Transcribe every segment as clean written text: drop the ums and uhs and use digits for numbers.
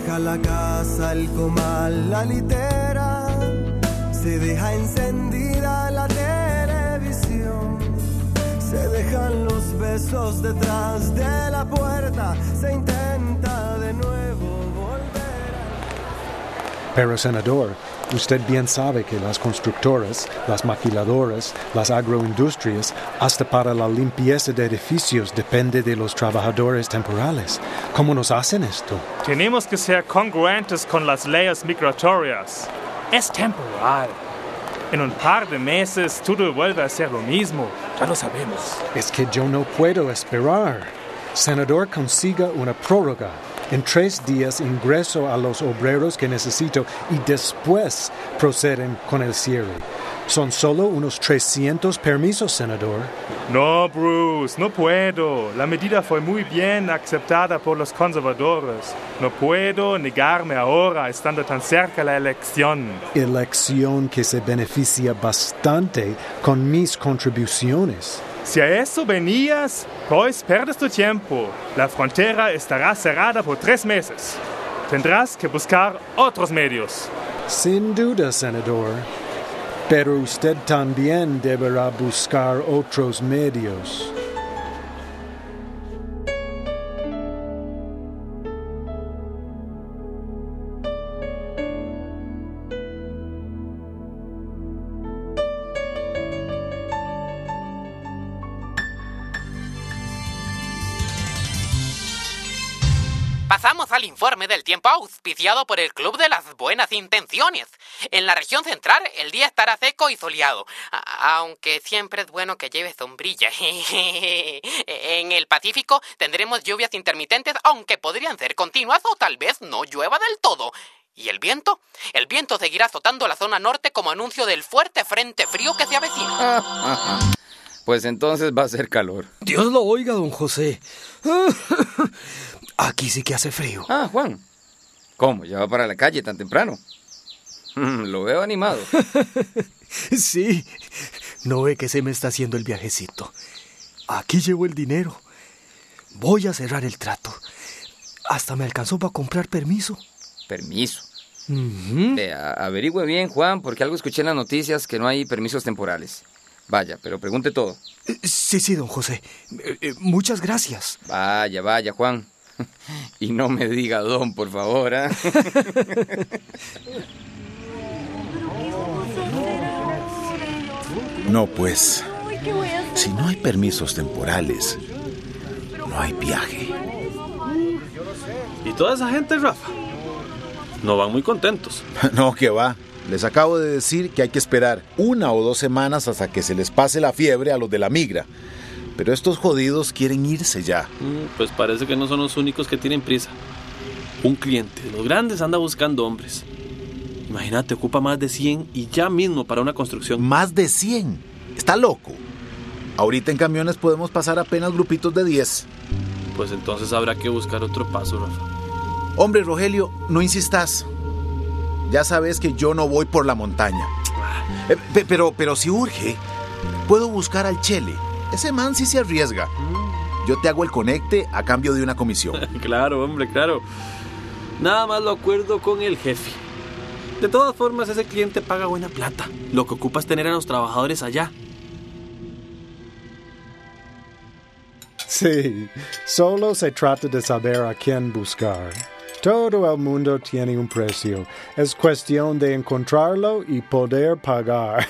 deja la casa, el comal, la litera, se deja encendida la televisión, se dejan los besos detrás de la puerta, se intenta de nuevo volver a... Pero, senador, usted bien sabe que las constructoras, las maquiladoras, las agroindustrias, hasta para la limpieza de edificios depende de los trabajadores temporales. ¿Cómo nos hacen esto? Tenemos que ser congruentes con las leyes migratorias. Es temporal. En un par de meses todo vuelve a ser lo mismo. Ya lo sabemos. Es que yo no puedo esperar. Senador, consiga una prórroga. En 3 días ingreso a los obreros que necesito y después proceden con el cierre. Son solo unos 300 permisos, senador. No, Bruce, no puedo. La medida fue muy bien aceptada por los conservadores. No puedo negarme ahora, estando tan cerca la elección. Elección que se beneficia bastante con mis contribuciones. Si a eso venías, pues pierdes tu tiempo. La frontera estará cerrada por 3 meses. Tendrás que buscar otros medios. Sin duda, senador. Pero usted también deberá buscar otros medios. Pasamos al informe del tiempo auspiciado por el Club de las Buenas Intenciones. En la región central el día estará seco y soleado, aunque siempre es bueno que lleve sombrilla. En el Pacífico tendremos lluvias intermitentes, aunque podrían ser continuas o tal vez no llueva del todo. ¿Y el viento? El viento seguirá azotando la zona norte como anuncio del fuerte frente frío que se avecina. Pues entonces va a ser calor. Dios lo oiga, don José. Aquí sí que hace frío. Juan. ¿Cómo? ¿Ya va para la calle tan temprano? Lo veo animado. Sí. No ve que se me está haciendo el viajecito. Aquí llevo el dinero. Voy a cerrar el trato. Hasta me alcanzó para comprar permiso. ¿Permiso? Averigüe bien, Juan, porque algo escuché en las noticias que no hay permisos temporales. Vaya, pero pregunte todo. Sí, don José. Muchas gracias. Vaya, Juan. Y no me diga don, por favor, ¿eh? No, pues, si no hay permisos temporales, no hay viaje. ¿Y toda esa gente, Rafa? No van muy contentos. No, que va. Les acabo de decir que hay que esperar 1 o 2 semanas hasta que se les pase la fiebre a los de la migra. Pero estos jodidos quieren irse ya. Pues parece que no son los únicos que tienen prisa. Un cliente de los grandes anda buscando hombres. Imagínate, ocupa más de 100 y ya mismo para una construcción. ¿Más de 100? Está loco. Ahorita en camiones podemos pasar apenas grupitos de 10. Pues entonces habrá que buscar otro paso, Rafa. Hombre, Rogelio, no insistas. Ya sabes que yo no voy por la montaña. Pero si urge, puedo buscar al Chele. Ese man sí se arriesga. Yo te hago el conecte a cambio de una comisión. Claro, hombre, claro. Nada más lo acuerdo con el jefe. De todas formas, ese cliente paga buena plata. Lo que ocupa es tener a los trabajadores allá. Sí, solo se trata de saber a quién buscar. Todo el mundo tiene un precio. Es cuestión de encontrarlo y poder pagar.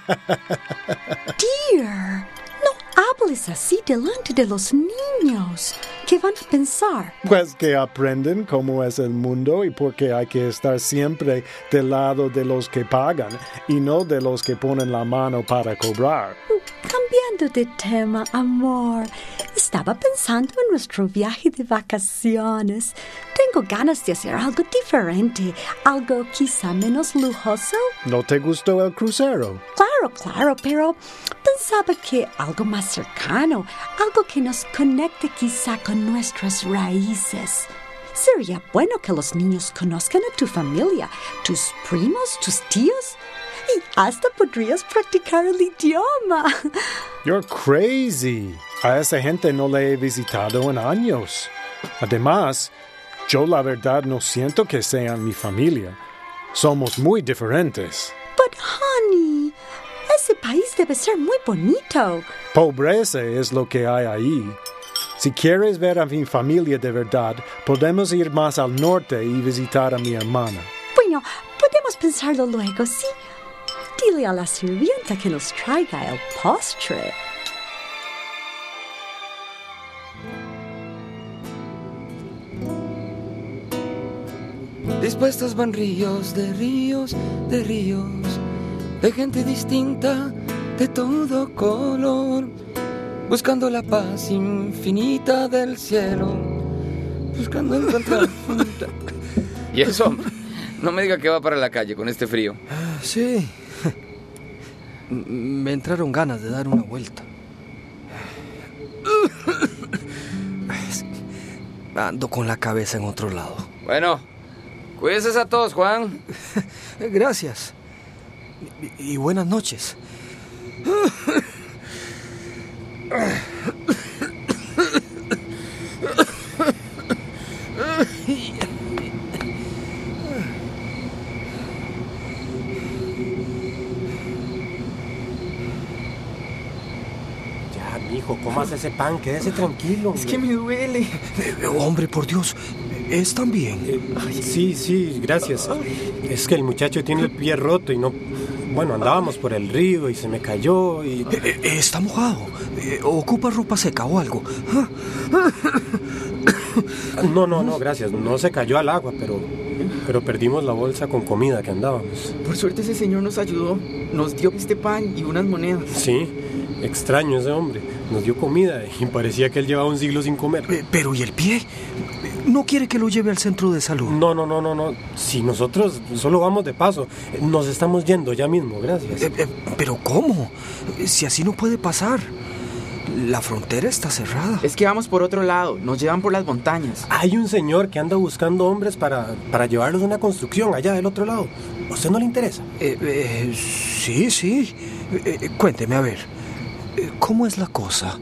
Dear, no hables así delante de los niños. ¿Qué van a pensar? Pues que aprenden cómo es el mundo y porque hay que estar siempre del lado de los que pagan y no de los que ponen la mano para cobrar. Cambiando de tema, amor. Estaba pensando en nuestro viaje de vacaciones. Tengo ganas de hacer algo diferente, algo quizá menos lujoso. ¿No te gustó el crucero? Claro, pero pensaba que algo más cercano, algo que nos conecte quizá con nuestras raíces. Sería bueno que los niños conozcan a tu familia, tus primos, tus tíos. Y hasta podrías practicar el idioma. You're crazy. A esa gente no la he visitado en años. Además, Yo la verdad no siento que sean mi familia. Somos muy diferentes. But honey, ese país debe ser muy bonito. Pobreza es lo que hay ahí. Si quieres ver a mi familia de verdad, podemos ir más al norte y visitar a mi hermana. Bueno, podemos pensarlo luego, ¿sí? Dile a la sirvienta que nos traiga el postre. Dispuestos van ríos, de gente distinta, de todo color, buscando la paz infinita del cielo, buscando encontrar... ¿Y eso? No me diga que va para la calle con este frío. Sí. Me entraron ganas de dar una vuelta. Ando con la cabeza en otro lado. Bueno, cuídense a todos, Juan. Gracias. Y buenas noches. Ya, mijo, comas ese pan, quédese tranquilo. Es que me duele. Hombre, por Dios, ¿están bien? Sí, gracias. Es que el muchacho tiene el pie roto y no... Bueno, andábamos por el río y se me cayó y... Está mojado. ¿Ocupa ropa seca o algo? No, gracias. No se cayó al agua, pero perdimos la bolsa con comida que andábamos. Por suerte ese señor nos ayudó. Nos dio este pan y unas monedas. Sí, extraño ese hombre. Nos dio comida y parecía que él llevaba un siglo sin comer. ¿Pero y el pie? ¿No quiere que lo lleve al centro de salud? No. Si nosotros solo vamos de paso, nos estamos yendo ya mismo, gracias. ¿Pero cómo? Si así no puede pasar. La frontera está cerrada. Es que vamos por otro lado, nos llevan por las montañas. Hay un señor que anda buscando hombres para llevarlos a una construcción allá del otro lado. ¿A usted no le interesa? Sí. Cuénteme, a ver. ¿Cómo es la cosa?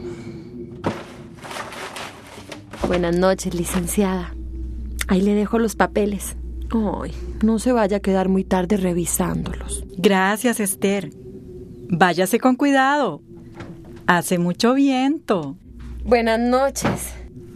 Buenas noches, licenciada. Ahí le dejo los papeles. Ay, no se vaya a quedar muy tarde revisándolos. Gracias, Esther. Váyase con cuidado. Hace mucho viento. Buenas noches.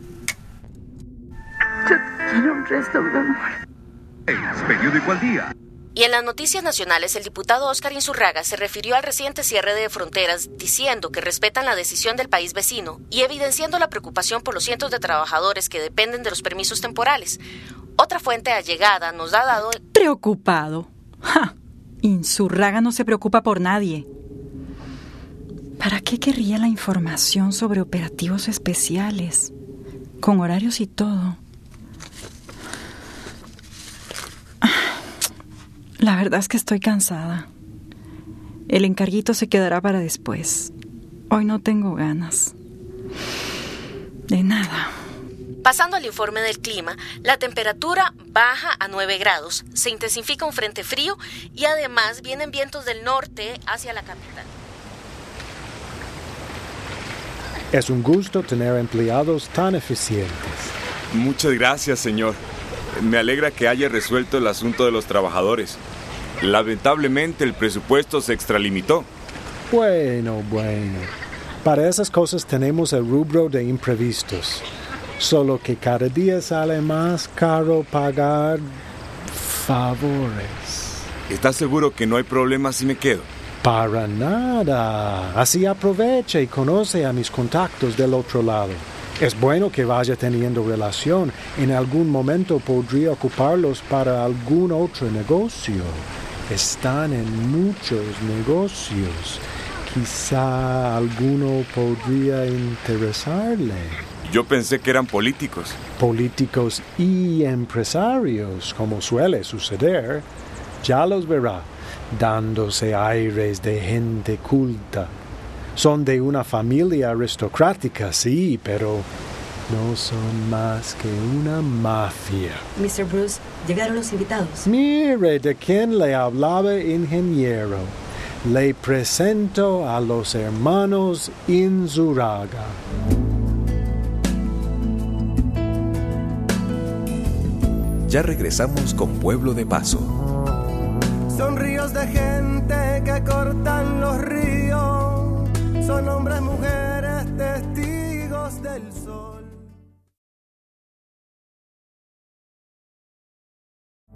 Yo quiero un resto de amor. El periódico al día. Y en las noticias nacionales, el diputado Óscar Insurraga se refirió al reciente cierre de fronteras, diciendo que respetan la decisión del país vecino y evidenciando la preocupación por los cientos de trabajadores que dependen de los permisos temporales. Otra fuente allegada nos ha dado... Preocupado. ¡Ja! Insurraga no se preocupa por nadie. ¿Para qué querría la información sobre operativos especiales? Con horarios y todo. La verdad es que estoy cansada. El encarguito se quedará para después. Hoy no tengo ganas. De nada. Pasando al informe del clima, la temperatura baja a 9 grados, se intensifica un frente frío y además vienen vientos del norte hacia la capital. Es un gusto tener empleados tan eficientes. Muchas gracias, señor. Me alegra que haya resuelto el asunto de los trabajadores. Lamentablemente el presupuesto se extralimitó. Bueno. Para esas cosas tenemos el rubro de imprevistos. Solo que cada día sale más caro pagar favores. ¿Estás seguro que no hay problema si me quedo? Para nada. Así aprovecha y conoce a mis contactos del otro lado. Es bueno que vaya teniendo relación. En algún momento podría ocuparlos para algún otro negocio. Están en muchos negocios. Quizá alguno podría interesarle. Yo pensé que eran políticos. Políticos y empresarios, como suele suceder. Ya los verá, dándose aires de gente culta. Son de una familia aristocrática, sí, pero no son más que una mafia. Mr. Bruce, llegaron los invitados. Mire de quién le hablaba, ingeniero. Le presento a los hermanos Insurraga. Ya regresamos con Pueblo de Paso. Son ríos de gente que cortan los ríos. Son hombres, mujeres, testigos del sol.